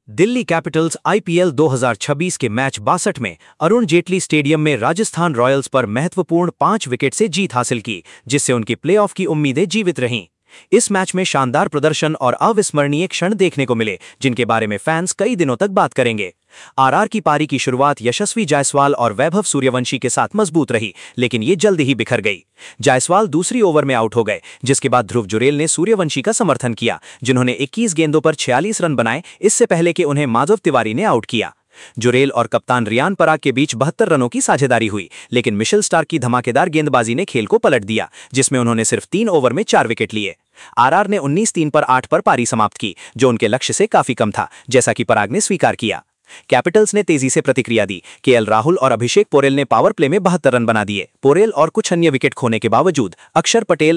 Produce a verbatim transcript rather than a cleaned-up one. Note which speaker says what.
Speaker 1: Delhi Capitals IPL दो हज़ार छब्बीस के मैच बासठ में अरुण जेटली स्टेडियम में राजस्थान रॉयल्स पर महत्वपूर्ण पांच विकेट से जीत हासिल की, जिससे उनकी प्लेऑफ की उम्मीदें जीवित रहीं। इस मैच में शानदार प्रदर्शन और अविस्मरणीय क्षण देखने को मिले, जिनके बारे में फैंस कई दिनों तक बात करेंगे। आरआर की पारी की शुरुआत यशस्वी जायसवाल और वैभव सूर्यवंशी के साथ मजबूत रही, लेकिन ये जल्द ही बिखर गई। जायसवाल दूसरी ओवर में आउट हो गए, जिसके बाद ध्रुव जुरेल ने सूर्यवंशी का समर्थन किया, जिन्होंने इक्कीस गेंदों पर छियालीस रन बनाए, इससे पहले कि उन्हें माधव तिवारी ने आउट किया। जुरेल और कप्तान रियान पराग के बीच बहत्तर रनों की साझेदारी हुई, लेकिन मिशेल स्टार्क की धमाकेदार गेंदबाजी ने खेल को पलट दिया, जिसमें उन्होंने सिर्फ तीन ओवर में चार विकेट लिए। आरआर ने उन्नीस तीन पर आठ पर पारी समाप्त की, जो उनके लक्ष्य से काफी कम था, जैसा कि पराग ने स्वीकार किया। कैपिटल्स ने तेजी से प्रतिक्रिया दी। केएल राहुल और अभिषेक पोरेल ने पावर प्ले में बहत्तर रन बना दिए। पोरेल और कुछ अन्य विकेट खोने के बावजूद अक्षर पटेल